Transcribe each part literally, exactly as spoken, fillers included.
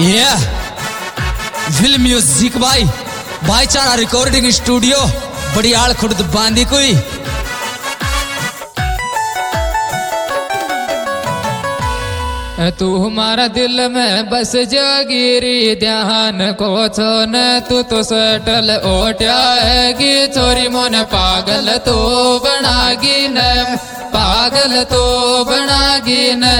ये film music भाई भाईचारा रिकॉर्डिंग स्टूडियो बड़ियाल खुर्द बांदी कोई तू हमारा दिल में बस जागिरी ध्यान को छोन तू तो सटल ओट्यागी छोरी मोन पागल तो बनागी न पागल तो बनागी न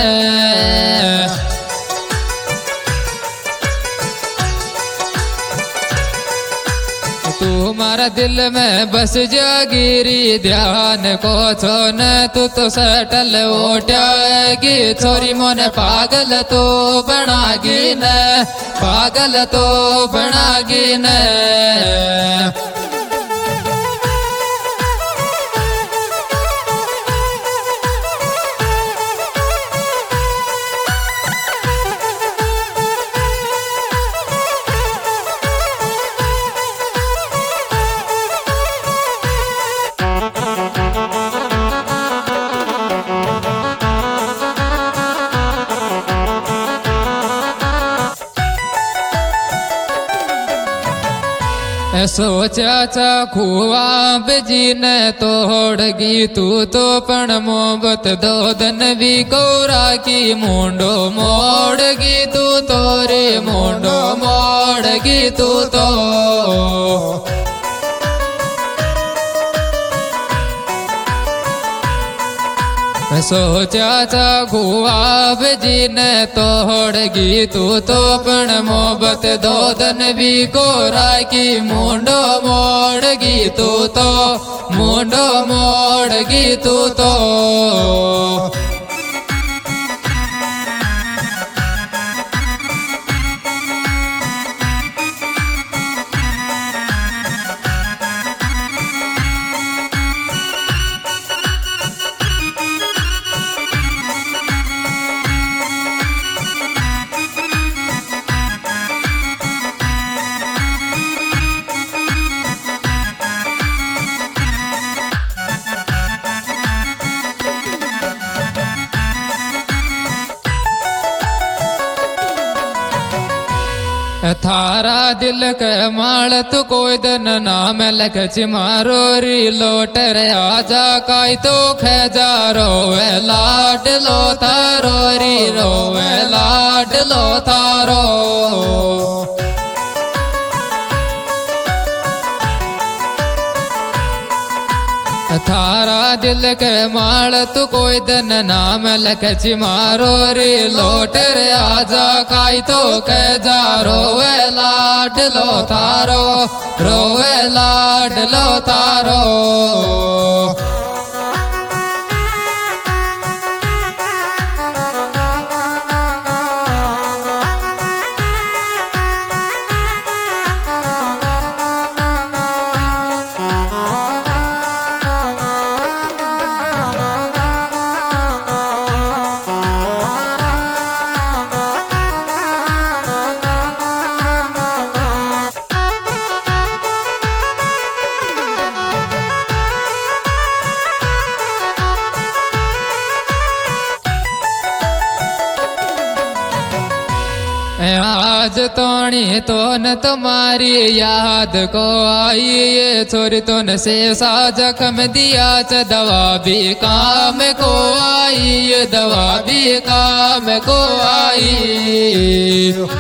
तू हमारा दिल में बस जागिरी ध्यान को छोन तू तो सटल ओट्यागी छोरी मोन पागल तो बनागी न पागल तो बनागी न सोचा चा खुआ बजी न तोड़गी तू तो पण मोहब्बत दो दन भी कोरा की मुंडो मोड़गी तू तोरे मुंडो मोड़गी तू तो सोचा था गुआब जी ने तोड़गी तू तो पण मोहब्बत दो दन भी कोरा की मुंडो मोड़गी तू तो मुंडो मोड़गी तू तो थारा दिल के माल तू कोई दिन नाम लख चिमारो री लोट रे आजा काई तो खेजा रोवे लाड लो थारो री रोवे लाड लो थारो थारा दिल के माल तू कोई दिन नाम लख चिमारो रे लोट रे आजा काई तो कह जा रोवे लाड लो थारो रोवे लाड लो थारो आज तोणी तो न तुम्हारी याद को आई ये छोरी तो न से सा जख्म दिया च दवा भी काम को आई ये दवा भी काम को आई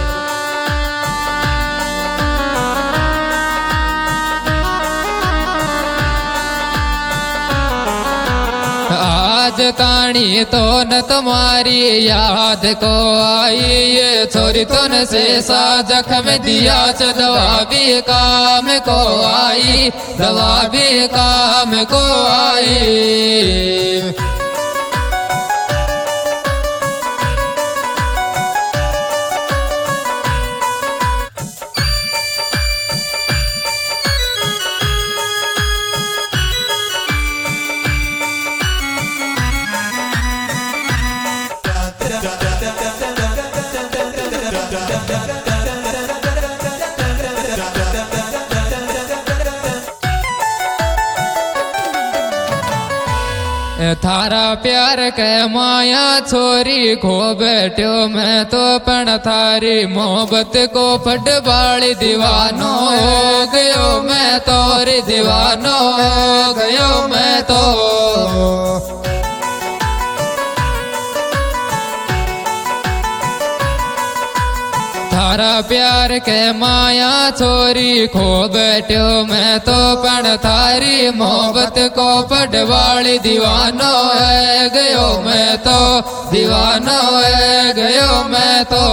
आज ताणी तो न तुम्हारी याद को आई ये छोरी तो न से सा जख्म दिया च दवा भी काम को आई दवा भी काम को आई थारा प्यार के माया छोरी खो बैठो मैं तो पण थारी मोहब्बत को फटबाड़ी दीवानो हो गयो मैं तो रे दीवानो हो गयो मैं तो। थारा प्यार के माया छोरी खो बैठो मैं तो पण थारी मोहब्बत को पटवाली दीवानो है गयो मैं तो दीवानो है गयो मैं तो।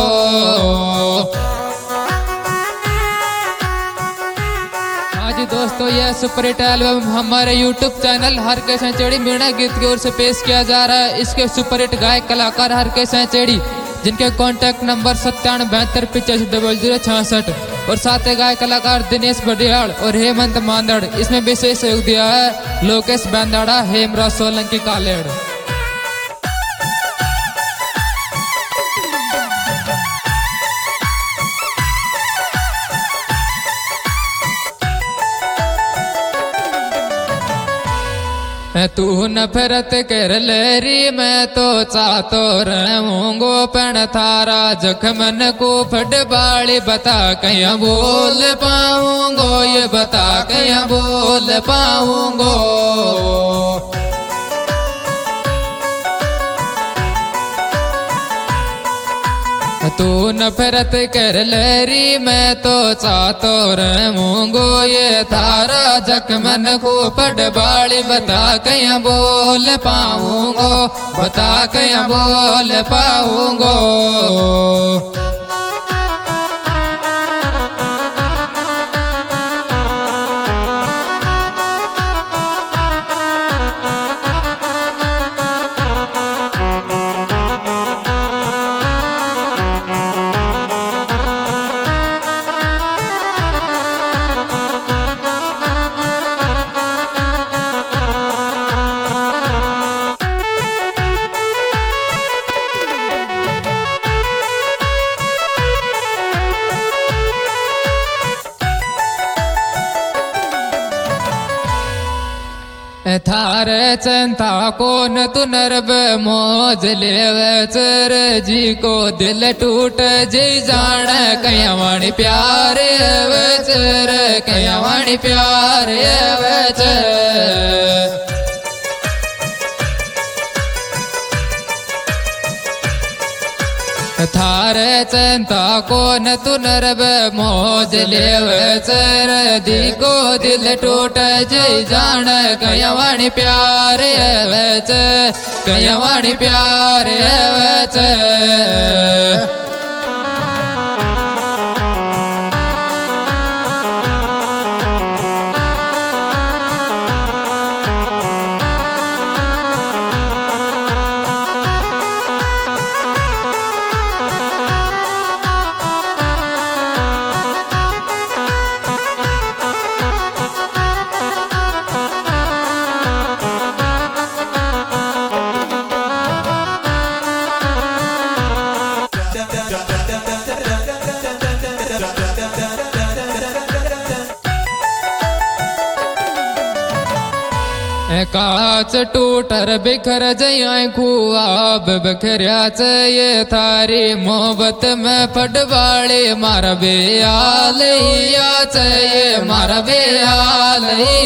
आज दोस्तों यह सुपर हिट एल्बम हमारे यूट्यूब चैनल हर के सेंचुरी मीणा गीत की ओर से पेश किया जा रहा है। इसके सुपर हिट गायक कलाकार हर के सेंचुरी जिनके कॉन्टैक्ट नंबर सत्तावन बहत्तर पिचासी डबल जीरो छियासठ और साथ ही गायक कलाकार दिनेश बडियाल और हेमंत मांदड़। इसमें विशेष सहयोग दिया है लोकेश बैंदाड़ा हेमराज सोलंकी कालेड़। तू नफरत कर लेरी मैं तो चाहतो रहूंगो पण थारा जख्मन को फटबाड़ी बता कहीं बोल पाऊंगो ये बता कहीं बोल पाऊंगो। तू नफरत कर लेरी मैं तो चाहतो रहूंगो ये थारा जख्मन को फटबाड़ी बता कहीं बोल पाऊंगो बता कहीं बोल पाऊंगो। थारे चिंता कोन तू नरब मौज लेवे चर जी को दिल टूट जी जान कया वाणी प्यार चर कया वाणी प्यार चर। थारे चिंता कोन तू नरब मौज लेवे चर दी को दिल टूट जय जान कया वाणी प्यार वच कया वाणी प्यार वच। काच टूटर बिखर जय खुआब बिखरिया ये थारी मोहब्बत में फटबाड़े मारा बेहाल ये मारा बेहाल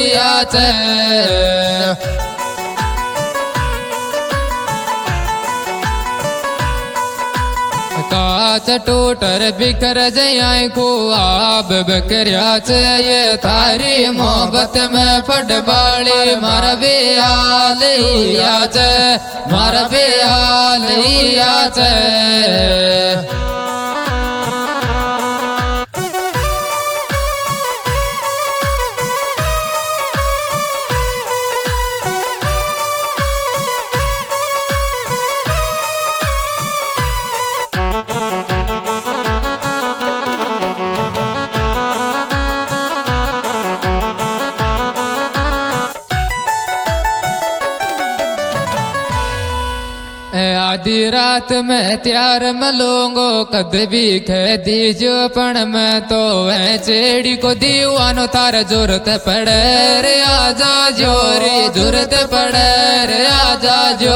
काच टूटर बिखर जय खुआब बिखरिया ये थारी मोहब्बत में फटबाड़ी मारा बेहाल मारा बेहाल आधी रात में त्यार मलूंगो कद भी कह दीजो पण मैं तो वह चेड़ी को दीवानो तार जरूरत पड़े रे आजा जो रे जरूरत पड़े रे आजा जो।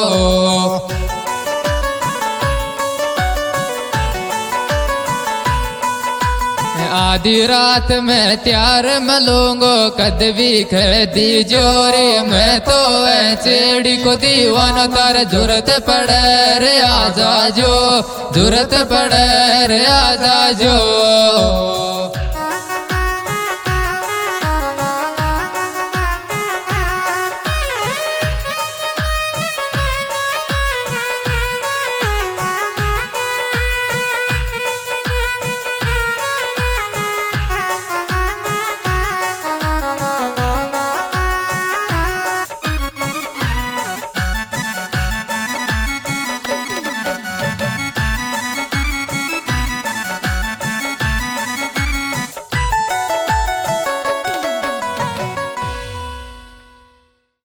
आधी रात में त्यार मलूंगो कद भी कह दीजो रे मैं तो वह चेड़ी को दीवानो तार जरूरत पड़े रे आजा जो जरूरत पड़े रे आजा जो।